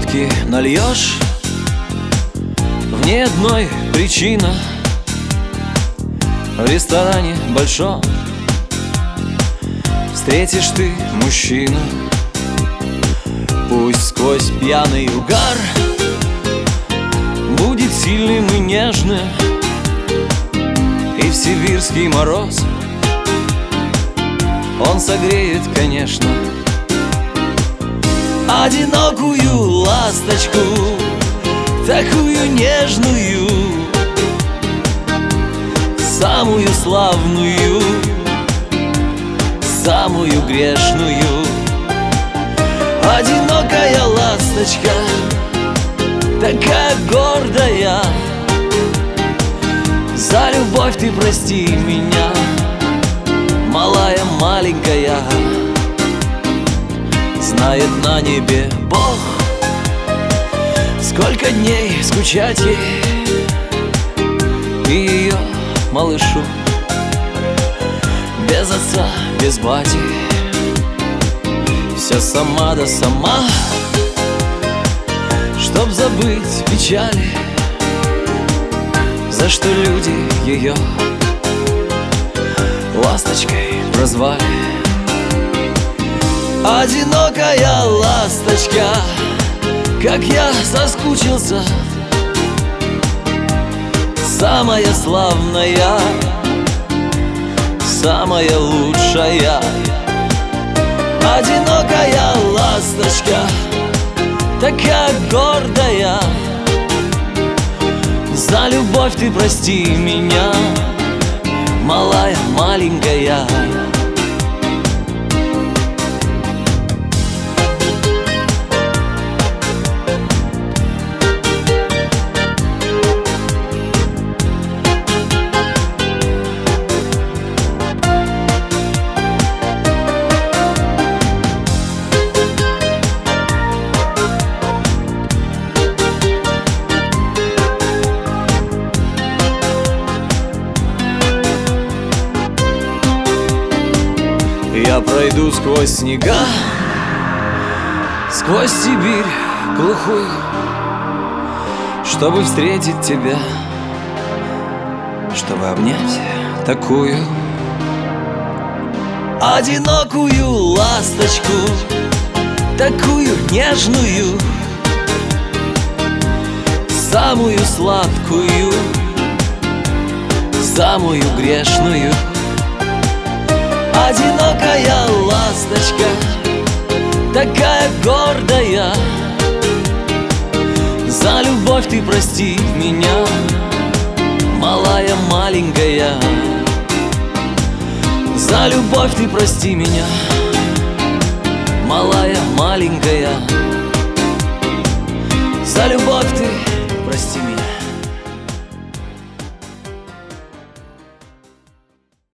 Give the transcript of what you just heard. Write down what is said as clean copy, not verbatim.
водки нальешь, в ней одной причина. В ресторане большом встретишь ты мужчину. Пусть сквозь пьяный угар будет сильным и нежным, и в сибирский мороз он согреет, конечно, одинокую ласточку, такую нежную, самую славную, самую грешную. Одинокая ласточка, такая гордая, за любовь ты прости меня, малая маленькая. Знает на небе Бог, сколько дней скучать ей и ее малышу, без отца, без бати, вся сама да сама, чтоб забыть печали, за что люди ее ласточкой прозвали. Одинокая ласточка, как я соскучился, самая славная, самая лучшая. Одинокая ласточка, такая гордая, за любовь ты прости меня, малая маленькая. Я пройду сквозь снега, сквозь Сибирь глухую, чтобы встретить тебя, чтобы обнять такую одинокую ласточку, такую нежную, самую сладкую, самую грешную. Одинокая ласточка, такая гордая, за любовь ты прости меня, малая маленькая. За любовь ты прости меня, малая маленькая. За любовь ты прости меня.